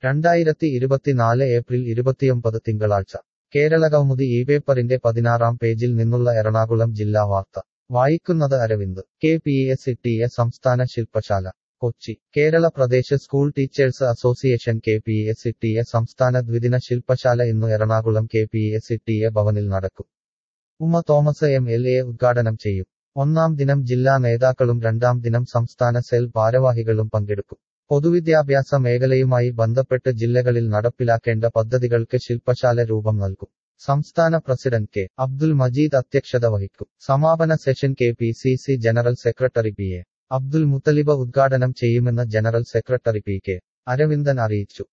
2024 April 29 തിങ്കളാഴ്ച കേരളകൗമുദി പേപ്പറിന്റെ 16-ാം പേജിൽ നിന്നുള്ള എറണാകുളം ജില്ലാ വാർത്ത വായിക്കുന്നത് അരവിന്ദ്. KPSCTE സംസ്ഥാന ശില്പശാല Kochi. Kerala Pradesh school teachers association KPSCTE സംസ്ഥാന ദ്വിദിന ശില്പശാല ഇന്നു എറണാകുളം KPSCTE ഭവനിൽ നടക്കും. ഉമ്മ തോമസ് MLA ഉദ്ഘാടനം ചെയ്യും. ഒന്നാം ദിനം ജില്ലാ നേതാക്കളും രണ്ടാം ദിനം സംസ്ഥാന സെൽ ഭാരവാഹികളും പങ്കെടുക്കും. പൊതുവിദ്യാഭ്യാസ മേഖലയുമായി ബന്ധപ്പെട്ട് ജില്ലകളിൽ നടപ്പിലാക്കേണ്ട പദ്ധതികൾക്ക് ശില്പശാല രൂപം നൽകും. സംസ്ഥാന പ്രസിഡന്റ് കെ. അബ്ദുൽ മജീദ് അധ്യക്ഷത വഹിക്കും. സമാപന session KPCC general secretary PA. Abdul Muthalib ഉദ്ഘാടനം ചെയ്യുമെന്ന് ജനറൽ സെക്രട്ടറി PK. അരവിന്ദൻ അറിയിച്ചു.